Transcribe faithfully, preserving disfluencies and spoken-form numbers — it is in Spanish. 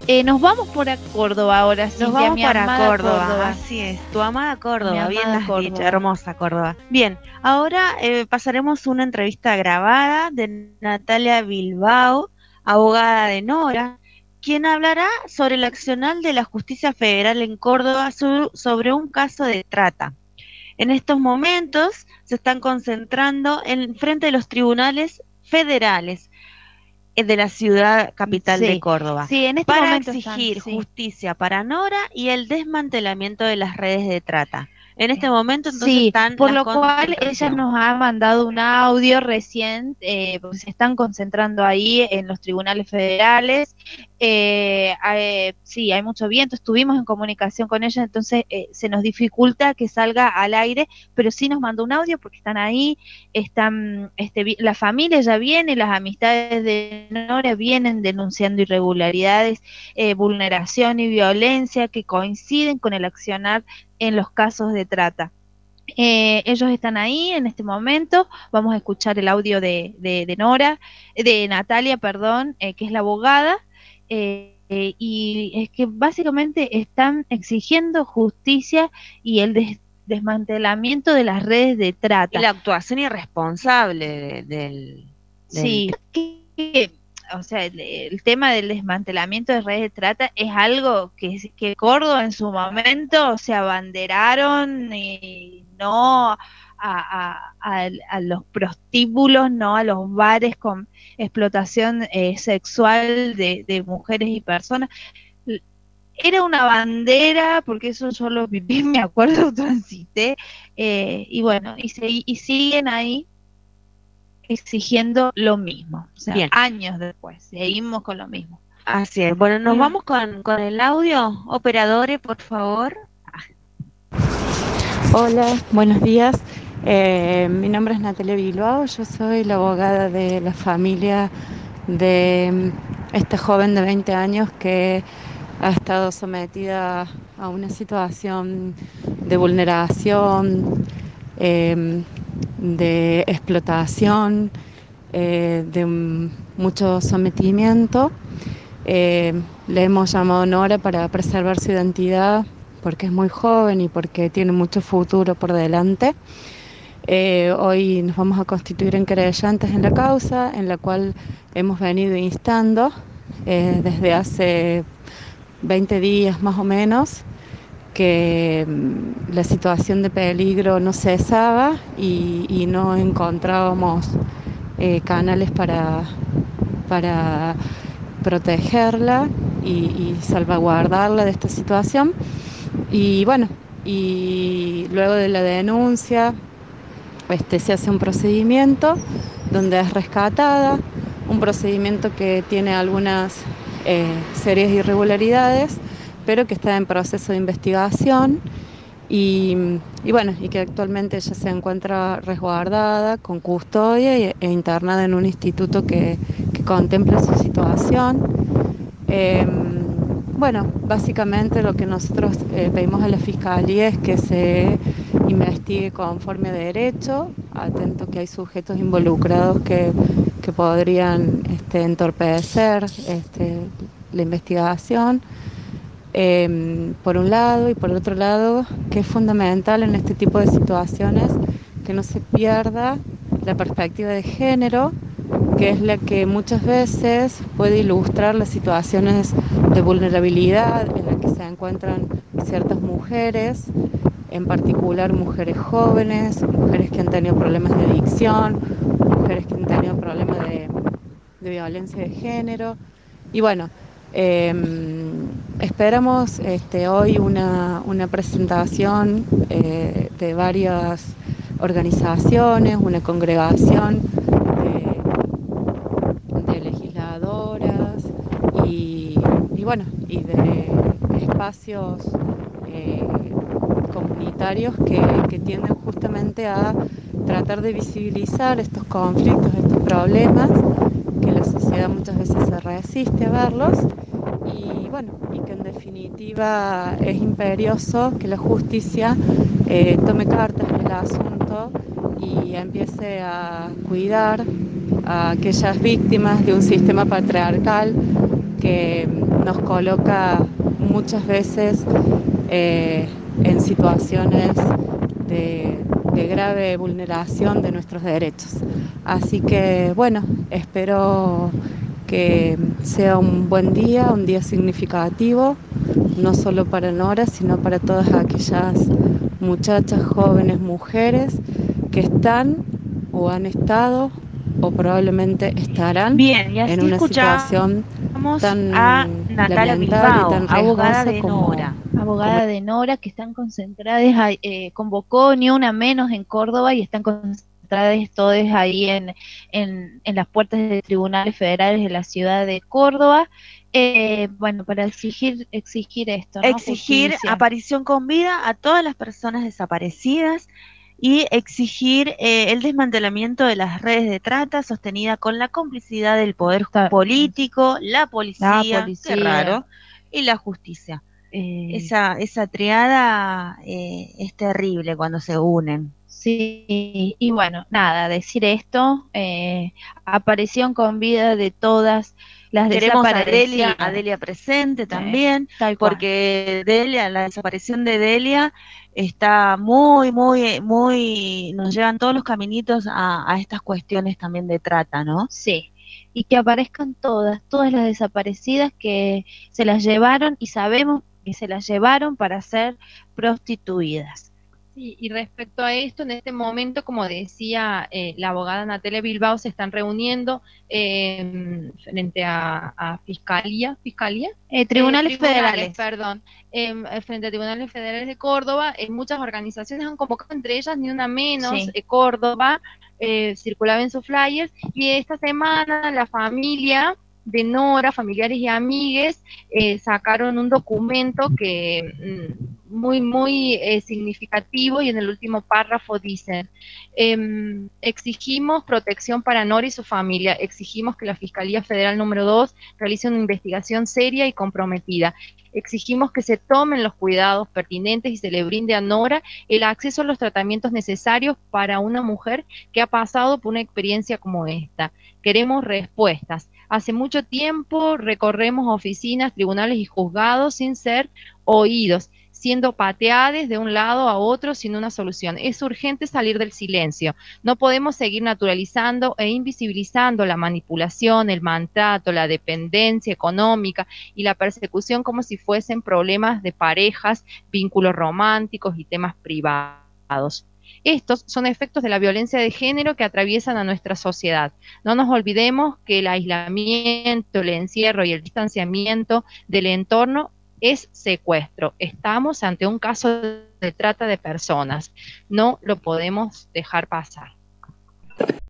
Eh, nos vamos por a Córdoba ahora, Nos Cintia, vamos mi para amada Córdoba. Córdoba. Así es, tu amada Córdoba, Mi bien la amada has dicho, Córdoba. hermosa Córdoba. Bien, ahora eh, pasaremos una entrevista grabada de Natalia Bilbao, abogada de Nora, quien hablará sobre el accional de la Justicia Federal en Córdoba su- sobre un caso de trata. En estos momentos se están concentrando en frente de los tribunales federales eh, de la ciudad capital de Sí, Córdoba sí, en este para momento están, exigir sí. justicia para Nora y el desmantelamiento de las redes de trata. En este Eh, momento entonces Sí, están por las lo cual ella concentración. nos ha mandado un audio recién, eh, porque se están concentrando ahí en los tribunales federales. Eh, eh, sí, hay mucho viento, estuvimos en comunicación con ella, entonces eh, se nos dificulta que salga al aire, pero sí nos mandó un audio porque están ahí, están, este, la familia ya viene, las amistades de Nora vienen denunciando irregularidades, eh, vulneración y violencia que coinciden con el accionar en los casos de trata. Eh, ellos están ahí en este momento, vamos a escuchar el audio de, de, de Nora, de Natalia, perdón, eh, que es la abogada, eh, eh, y es que básicamente están exigiendo justicia y el des desmantelamiento de las redes de Y trata. la actuación irresponsable de- del, del... Sí, que, o sea, el, el tema del desmantelamiento de redes de trata es algo que, que Córdoba en su momento se abanderaron y no a, a, a, a los prostíbulos, no a los bares con explotación eh, sexual de, de mujeres y personas. Era una bandera, porque eso yo lo viví, me acuerdo, transité, eh, y bueno, y, se, y siguen ahí exigiendo lo mismo. O sea, Bien, años después, seguimos con lo mismo. así es. Bueno, nos vamos con, con el audio. Operadores, por favor. Hola, buenos días. Eh, mi nombre es Natalia Bilbao, yo soy la abogada de la familia de este joven de veinte años que ha estado sometida a una situación de vulneración, eh, de explotación, eh, de mucho sometimiento. Eh, le hemos llamado Nora para preservar su identidad porque es muy joven y porque tiene mucho futuro por delante. Eh, hoy nos vamos a constituir en querellantes en la causa, en la cual hemos venido instando eh, desde hace veinte días más o menos que mm, la situación de peligro no cesaba y, y no encontrábamos eh, canales para, para protegerla y, y salvaguardarla de esta situación. Y bueno, y luego de la denuncia este, se hace un procedimiento donde es rescatada, un procedimiento que tiene algunas eh, serias irregularidades, pero que está en proceso de investigación y, y bueno, y que actualmente ella se encuentra resguardada con custodia e, e internada en un instituto que, que contempla su situación. Eh, bueno, básicamente lo que nosotros eh, pedimos a la Fiscalía es que se investigue conforme a derecho, atento que hay sujetos involucrados que, que podrían este, entorpecer este, la investigación, eh, por un lado, y por otro lado, que es fundamental en este tipo de situaciones que no se pierda la perspectiva de género, que es la que muchas veces puede ilustrar las situaciones de vulnerabilidad en las que se encuentran ciertas mujeres, en particular mujeres jóvenes, mujeres que han tenido problemas de adicción, mujeres que han tenido problemas de, de violencia de género. Y bueno, eh, esperamos este, hoy una, una presentación eh, de varias organizaciones, una congregación de, de legisladoras y, y bueno, y de espacios eh, comunitarios que, que tienden justamente a tratar de visibilizar estos conflictos, estos problemas, que la sociedad muchas veces se resiste a verlos y bueno, y que en definitiva es imperioso que la justicia eh, tome cartas en el asunto y empiece a cuidar a aquellas víctimas de un sistema patriarcal que nos coloca muchas veces eh, en situaciones de, de grave vulneración de nuestros derechos. Así que bueno, espero que sea un buen día, un día significativo, no solo para Nora, sino para todas aquellas muchachas, jóvenes, mujeres que están o han estado o probablemente estarán Bien, y así en una situación tan a Natalia lamentable y Bilbao, tan abogada riesgosa de como, Nora. Abogada de Nora, que están concentradas, ahí, eh, convocó ni una menos en Córdoba y están concentradas todas ahí en, en, en las puertas de tribunales federales de la ciudad de Córdoba, eh, bueno, para exigir exigir esto, ¿no? Exigir Justicia. aparición con vida a todas las personas desaparecidas y exigir eh, el desmantelamiento de las redes de trata sostenida con la complicidad del poder Está- político, la policía, La policía. qué raro, y la justicia. Eh, Esa, esa triada eh, es terrible cuando se unen. Sí, y bueno, nada, decir esto, eh, aparición con vida de todas las Queremos a Delia, desaparecidas. a Delia presente Eh, también, tal cual. porque Delia, la desaparición de Delia está muy, muy, muy, nos llevan todos los caminitos a, a estas cuestiones también de trata, ¿no? Sí, y que aparezcan todas, todas las desaparecidas que se las llevaron y sabemos que se las llevaron para ser prostituidas. Sí, y respecto a esto, en este momento, como decía eh, la abogada Natalia Bilbao, se están reuniendo eh, frente a, a Fiscalía, ¿Fiscalía? Eh, tribunales, Eh, federales. Perdón, em, eh, frente a Tribunales Federales de Córdoba, eh, muchas organizaciones han convocado, entre ellas ni una menos, Sí. eh, Córdoba, eh, circulaba en sus flyers, y esta semana la familia de Nora, familiares y amigues, eh, sacaron un documento que mm, muy, muy eh, significativo, y en el último párrafo dicen, em, exigimos protección para Nora y su familia, exigimos que la Fiscalía Federal número dos realice una investigación seria y comprometida, exigimos que se tomen los cuidados pertinentes y se le brinde a Nora el acceso a los tratamientos necesarios para una mujer que ha pasado por una experiencia como esta. Queremos respuestas. Hace mucho tiempo recorremos oficinas, tribunales y juzgados sin ser oídos, siendo pateadas de un lado a otro sin una solución. Es urgente salir del silencio. No podemos seguir naturalizando e invisibilizando la manipulación, el maltrato, la dependencia económica y la persecución como si fuesen problemas de parejas, vínculos románticos y temas privados. Estos son efectos de la violencia de género que atraviesan a nuestra sociedad. No nos olvidemos que el aislamiento, el encierro y el distanciamiento del entorno es secuestro. Estamos ante un caso de trata de personas. No lo podemos dejar pasar.